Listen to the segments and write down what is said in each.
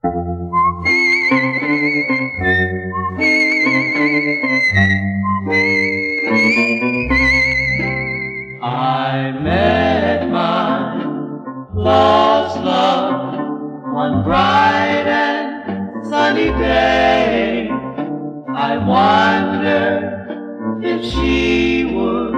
I met my lost love one bright and sunny day. I wondered if she would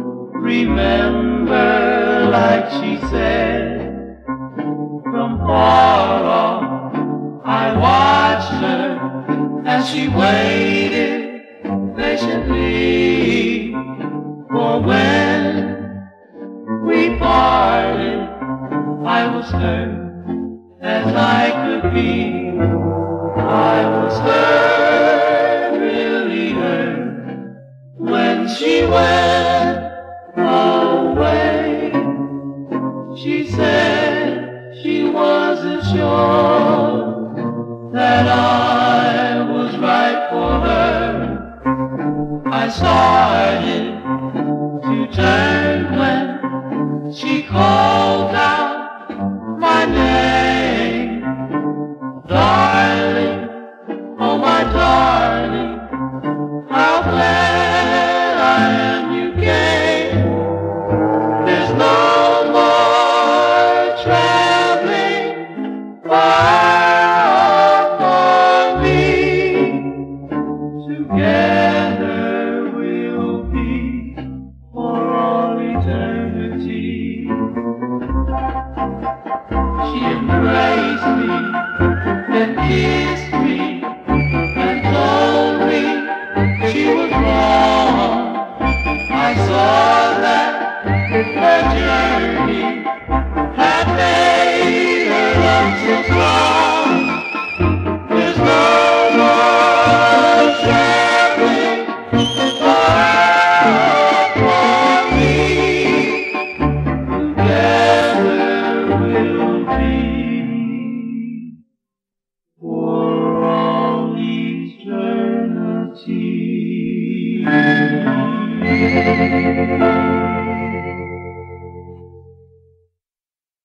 remember like she said. From far off I watched her as she waited patiently. For when we parted, I was hurt as I could be. I was hurt, really hurt, when she went away. She said she wasn't sure that I was right for her. I started to turn when she called out my name. Darling, oh my darling, how glad I am you came. There's no more traveling far for me. Together we'll be for all eternity. She embraced me and kissed me and told me she was wrong. I saw that her journey had made her love so strong. There's no more traveling far for me. Together we'll be for all eternity.